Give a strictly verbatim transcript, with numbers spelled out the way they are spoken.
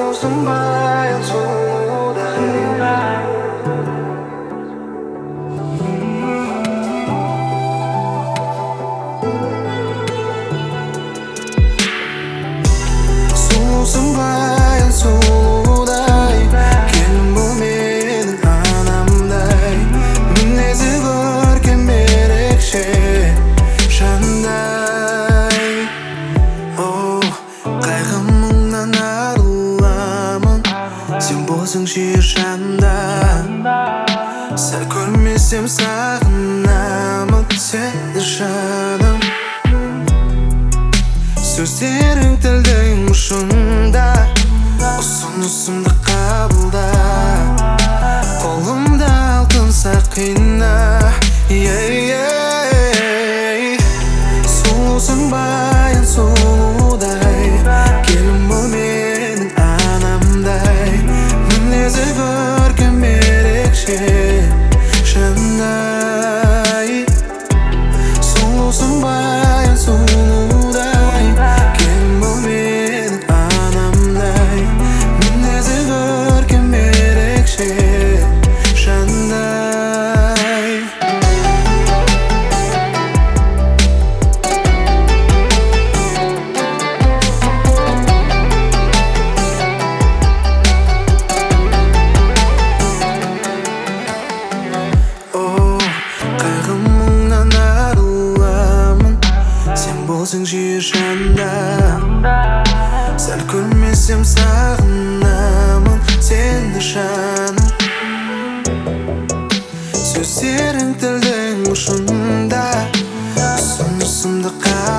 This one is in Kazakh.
Сұлусың баян сұлудай. Сұлусың баян сұлудай, келін бол менің анамдай. Мінезі көркем ерекше жандай. Оу, қайғы мұңнан арыламын, сен болсаң сүйер жанда. Сәл көрмесем сағынамын сені жаным. Сөздерің тілдің ұшында, ұсынысымды қабылда. Қолымда алтын сақина. Сұлусың баян сұлудай, келін бол менің анамдай. Мінезі көркем ерекше жандай. Сұлусың баян сұлудай, келін бол менің анамдай. Мінезі көркем ерекше жандай. Болсаң сүйер жанда, сәл көрмесем сағынамын сені жаным. Сөздерің тілдің ұшында, ұсынысымды қабылда.